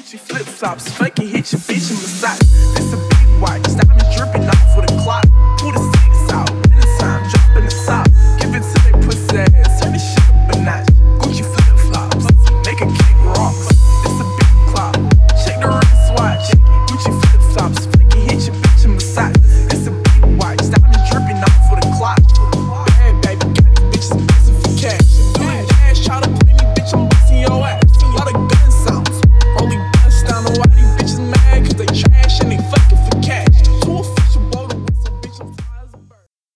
Gucci flip flops, funky hit your bitch in massage. This a big watch, diamonds dripping.